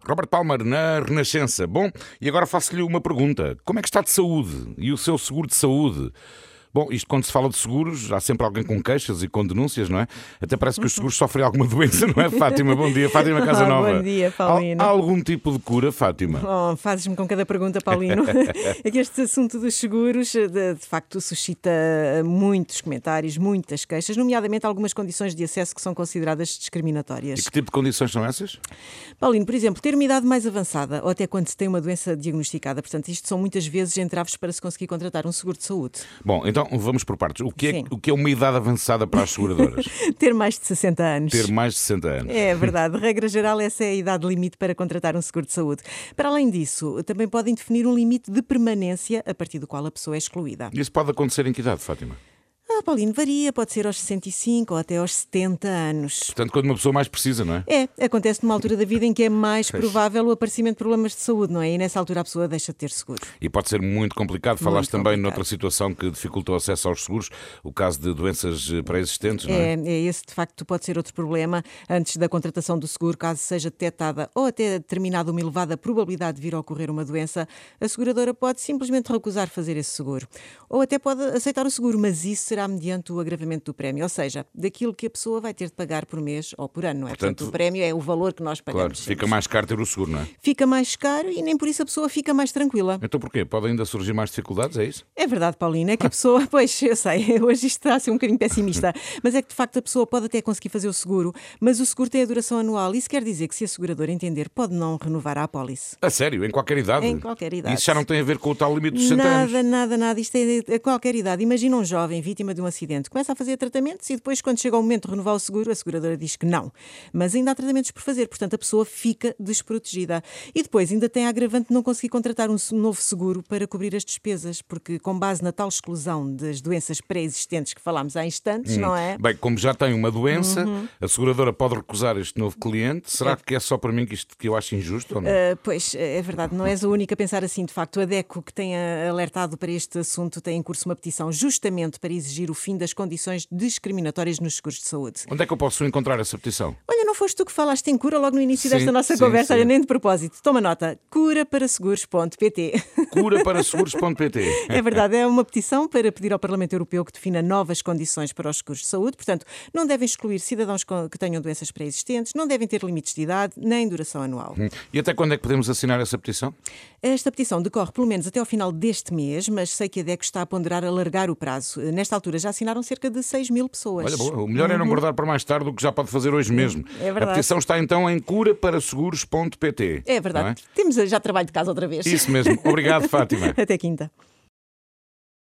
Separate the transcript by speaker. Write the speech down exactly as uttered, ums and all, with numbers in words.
Speaker 1: Robert Palmer, na Renascença. Bom, e agora faço-lhe uma pergunta. Como é que está de saúde? E o seu seguro de saúde? Bom, isto quando se fala de seguros, há sempre alguém com queixas e com denúncias, não é? Até parece que os seguros sofrem alguma doença, não é, Fátima? Bom dia, Fátima Casanova.
Speaker 2: Bom dia, Paulino.
Speaker 1: Há, há algum tipo de cura, Fátima?
Speaker 2: Oh, fazes-me com cada pergunta, Paulino. É que este assunto dos seguros, de, de facto, suscita muitos comentários, muitas queixas, nomeadamente algumas condições de acesso que são consideradas discriminatórias.
Speaker 1: E que tipo de condições são essas?
Speaker 2: Paulino, por exemplo, ter uma idade mais avançada ou até quando se tem uma doença diagnosticada. Portanto, isto são muitas vezes entraves para se conseguir contratar um seguro de saúde.
Speaker 1: Bom, então vamos por partes. O que é,
Speaker 2: Sim.
Speaker 1: o que é uma idade avançada para as seguradoras?
Speaker 2: Ter mais de sessenta anos.
Speaker 1: Ter mais de sessenta anos.
Speaker 2: É verdade. Regra geral, essa é a idade limite para contratar um seguro de saúde. Para além disso, também podem definir um limite de permanência a partir do qual a pessoa é excluída.
Speaker 1: Isso pode acontecer em que idade, Fátima?
Speaker 2: Ah, Paulino, varia, pode ser aos sessenta e cinco ou até aos setenta anos.
Speaker 1: Portanto, quando uma pessoa mais precisa, não é?
Speaker 2: É, acontece numa altura da vida em que é mais provável o aparecimento de problemas de saúde, não é? E nessa altura a pessoa deixa de ter seguro.
Speaker 1: E pode ser muito complicado. Falaste também
Speaker 2: complicado.
Speaker 1: noutra situação que dificultou o acesso aos seguros, o caso de doenças pré-existentes, não é?
Speaker 2: É, é, esse de facto pode ser outro problema antes da contratação do seguro, caso seja detectada ou até determinada uma elevada probabilidade de vir a ocorrer uma doença, a seguradora pode simplesmente recusar fazer esse seguro. Ou até pode aceitar o seguro, mas isso será mediante o agravamento do prémio, ou seja, daquilo que a pessoa vai ter de pagar por mês ou por ano, não é?
Speaker 1: Portanto,
Speaker 2: Portanto, o prémio é o valor que nós
Speaker 1: Claro,
Speaker 2: pagamos.
Speaker 1: fica mais caro ter o seguro, não é?
Speaker 2: Fica mais caro e nem por isso a pessoa fica mais tranquila.
Speaker 1: Então porquê? Pode ainda surgir mais dificuldades, é isso?
Speaker 2: É verdade, Paulina, é que a pessoa, pois, eu sei, hoje isto está a ser um bocadinho pessimista, mas é que de facto a pessoa pode até conseguir fazer o seguro, mas o seguro tem a duração anual. Isso quer dizer que se a seguradora entender, pode não renovar a apólice.
Speaker 1: A sério? Em qualquer idade?
Speaker 2: Em qualquer idade.
Speaker 1: Isso já não tem a ver com o tal limite dos sessenta anos?
Speaker 2: Nada, nada, nada. Isto é a qualquer idade. Imagina um jovem vítima de um acidente, começa a fazer tratamentos e depois, quando chega o momento de renovar o seguro, a seguradora diz que não. Mas ainda há tratamentos por fazer, portanto a pessoa fica desprotegida. E depois ainda tem a agravante de não conseguir contratar um novo seguro para cobrir as despesas, porque com base na tal exclusão das doenças pré-existentes que falámos há instantes,
Speaker 1: Hum.
Speaker 2: não é?
Speaker 1: Bem, como já tem uma doença, a seguradora pode recusar este novo cliente. Será que é só para mim que isto que eu acho injusto ou não?
Speaker 2: Uh, pois, é verdade, não és a única a pensar assim. De facto, a DECO, que tem alertado para este assunto, tem em curso uma petição justamente para exigir o fim das condições discriminatórias nos seguros de saúde.
Speaker 1: Onde é que eu posso encontrar essa petição?
Speaker 2: Olha, não foste tu que falaste em cura logo no início
Speaker 1: Sim,
Speaker 2: desta nossa
Speaker 1: sim,
Speaker 2: conversa,
Speaker 1: sim.
Speaker 2: olha, nem de propósito. Toma nota, cura para seguros ponto pt.
Speaker 1: cura para seguros ponto pt.
Speaker 2: É verdade, é uma petição para pedir ao Parlamento Europeu que defina novas condições para os seguros de saúde. Portanto, não devem excluir cidadãos com- que tenham doenças pré-existentes, não devem ter limites de idade, nem duração anual.
Speaker 1: Hum. E até quando é que podemos assinar essa petição?
Speaker 2: Esta petição decorre pelo menos até ao final deste mês, mas sei que a DECO está a ponderar alargar o prazo. Nesta altura já assinaram cerca de seis mil pessoas.
Speaker 1: Olha, boa, o melhor é não guardar para mais tarde o que já pode fazer hoje mesmo.
Speaker 2: É
Speaker 1: A
Speaker 2: verdade.
Speaker 1: petição está então em cura para seguros ponto pt.
Speaker 2: É verdade, temos já trabalho de casa outra vez.
Speaker 1: Isso mesmo. Obrigado, Fátima.
Speaker 2: Até quinta.